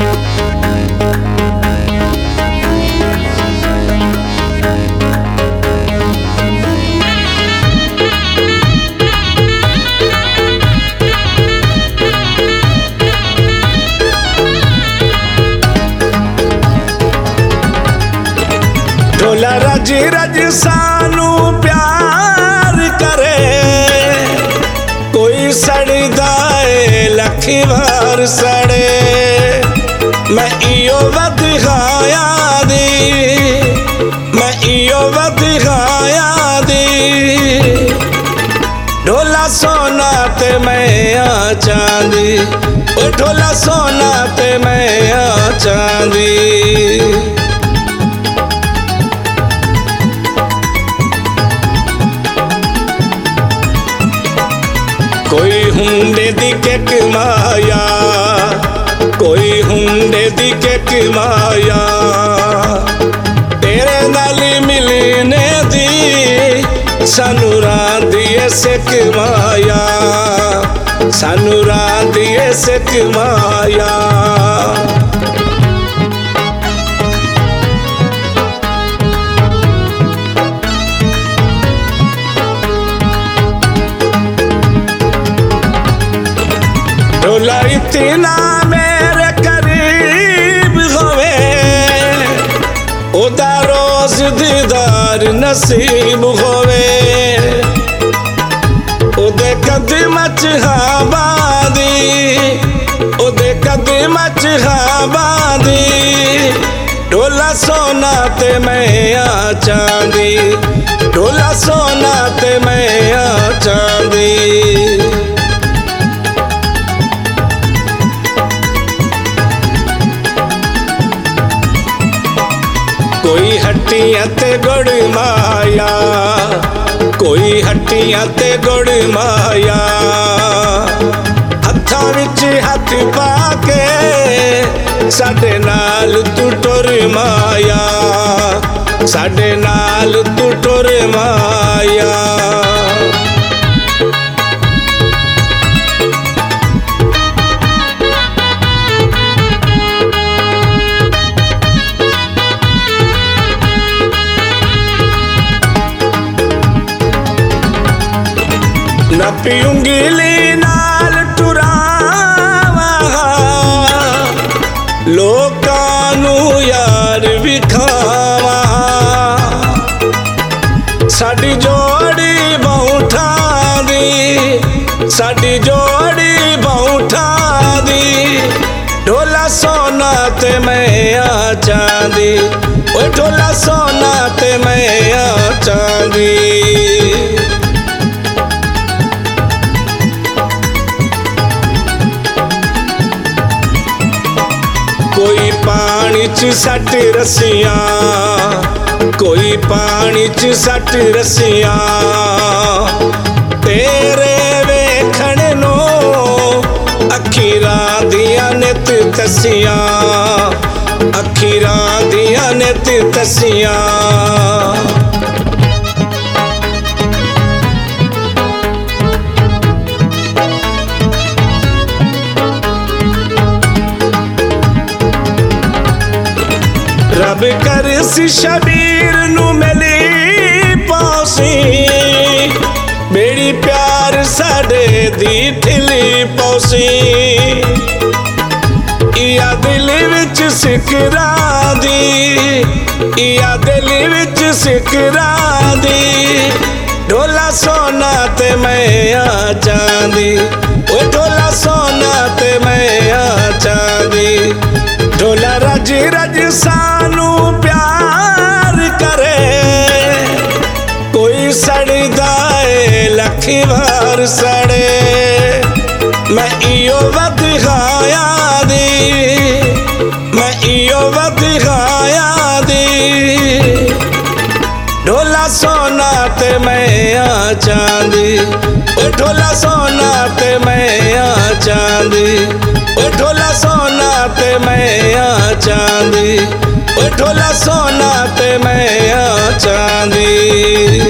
ढोला रज रज सानू प्यार करे, कोई सड़दा है लखी बार सड़े। मैं इयो वधिखाया दी, मैं इयो वधिखाया दी। ढोला सोना ते मैं आ चांदी, ओ ढोला सोना ते मैं आ चांदी। कोई हुंडे दी केक माया, कोई हुंडे दी केक माया। तेरे नाल मिलने दी सानू रांदी ऐ सिक माया, सानू रांदी ऐ सिक माया। ढोला इतना मेरे करीब होवे, ओदा रोज दीदार नसीब होवे। ओदे कदम च हाँ बांधी, ओदे कदम च हाँ बांधी। ढोला सोना ते मैं आ चांदी, ढोला सोना ते मैं आ चांदी। कोई हट्टियां ते गुड़ माया, कोई हट्टियां ते गुड़ माया। हत्थां विच हथ पाके साडे नाल तू टुर माया, साडे नाल तू टुर माया। ना पियुंगली नाल टुरावा, लोकां नू यार विखावा। साडी जोड़ी बहुठा दी, साडी जोड़ी बहुठा दी। ढोला सोना ते मैं आ चांदी, ओ ढोला सोना ते मैं आ चांदी। कोई पानी च सट रसियां, कोई पानी च सट रसियां। तेरे वेखण नू अखीरां दियां नित तसियां, अखीरां दियां नित तसियां। रब कर सी शबीर नू मिली पौसी, बेड़ी प्यार साडे दी ठिली पौसी। इया दिल विच सिकरा दी, इया दिल विच सिकरा दी। ढोला सोना ते मैं आ चांदी, ओ ढोला सोना ते मैं आ चांदी। ढोला रज रज सानू प्यार करे, कोई सड़दा है लखी बार सड़े। मैं इयो वधिखाया दी, मैं इयो वधिखाया दी। ढोला सोना ते मैं आ चांदी, ओ ढोला सोना ते मैं आ चांदी। ओ ढोला सोना ते मैं आ चांदी, ओ ढोला सोना ते मैं आ चांदी।